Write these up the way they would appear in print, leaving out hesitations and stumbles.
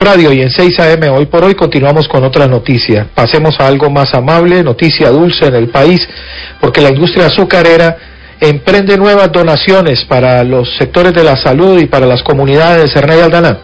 Radio y en 6 AM Hoy por Hoy continuamos con otra noticia. Pasemos a algo más amable, noticia dulce en el país, porque la industria azucarera emprende nuevas donaciones para los sectores de la salud y para las comunidades. Ernei Aldana.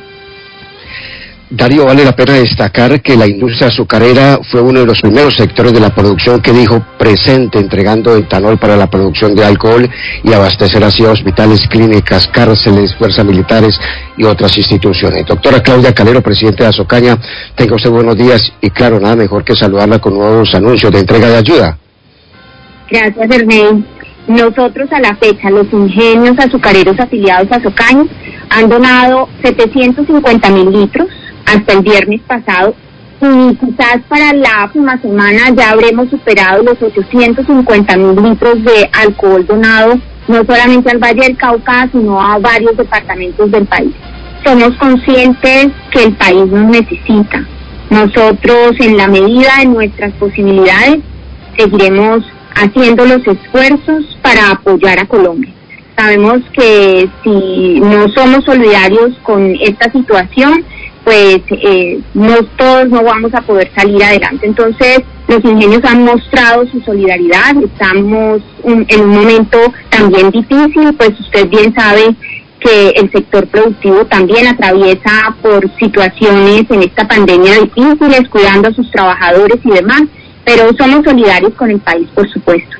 Darío, vale la pena destacar que la industria azucarera fue uno de los primeros sectores de la producción que dijo presente, entregando etanol para la producción de alcohol y abastecer así a hospitales, clínicas, cárceles, fuerzas militares y otras instituciones. Doctora Claudia Calero, presidente de Azocaña, tenga usted buenos días y claro, nada mejor que saludarla con nuevos anuncios de entrega de ayuda. Gracias, Ernei. Nosotros a la fecha, los ingenios azucareros afiliados a Azocaña han donado 750.000 litros hasta el viernes pasado, y quizás para la próxima semana ya habremos superado los 850.000 litros de alcohol donado, no solamente al Valle del Cauca, sino a varios departamentos del país. Somos conscientes que el país nos necesita. Nosotros, en la medida de nuestras posibilidades, seguiremos haciendo los esfuerzos para apoyar a Colombia. Sabemos que si no somos solidarios con esta situación, pues no todos no vamos a poder salir adelante. Entonces, los ingenios han mostrado su solidaridad. Estamos en un momento también difícil, pues usted bien sabe que el sector productivo también atraviesa por situaciones en esta pandemia difíciles, cuidando a sus trabajadores y demás, pero somos solidarios con el país, por supuesto.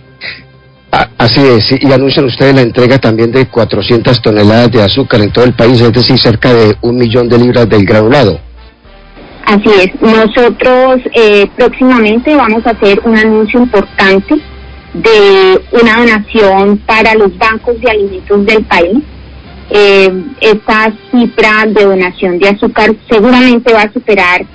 Así es, y anuncian ustedes la entrega también de 400 toneladas de azúcar en todo el país, es decir, cerca de 1 millón de libras del granulado. Así es, nosotros próximamente vamos a hacer un anuncio importante de una donación para los bancos de alimentos del país. Esta cifra de donación de azúcar seguramente va a superar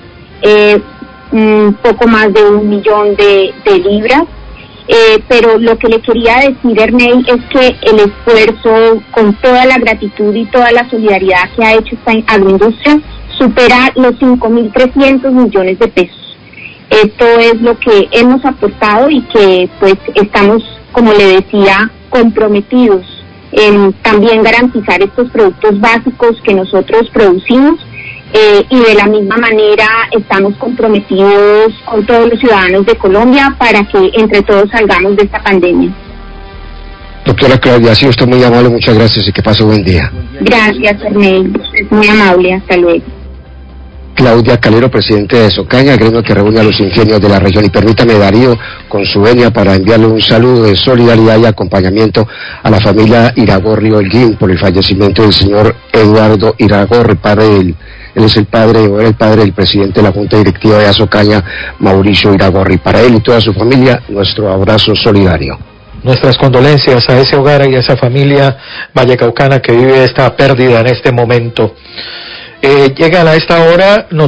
un poco más de 1 millón de libras. Pero lo que le quería decir, Ernei, es que el esfuerzo, con toda la gratitud y toda la solidaridad que ha hecho esta agroindustria, supera los 5.300 millones de pesos. Esto es lo que hemos aportado y que pues estamos, como le decía, comprometidos en también garantizar estos productos básicos que nosotros producimos. Y de la misma manera estamos comprometidos con todos los ciudadanos de Colombia para que entre todos salgamos de esta pandemia. Doctora Claudia, ha sido usted muy amable, muchas gracias y que pase buen día. Gracias, Ernei, es muy amable, hasta luego. Claudia Calero, presidente de Azocaña, gremio que reúne a los ingenios de la región. Y permítame, Darío, con su venia, para enviarle un saludo de solidaridad y acompañamiento a la familia Iragorri Holguín por el fallecimiento del señor Eduardo Iragorri, él es el padre, o era el padre del presidente de la Junta Directiva de Azocaña, Mauricio Iragorri. Para él y toda su familia, nuestro abrazo solidario. Nuestras condolencias a ese hogar y a esa familia vallecaucana que vive esta pérdida en este momento. Llegan a esta hora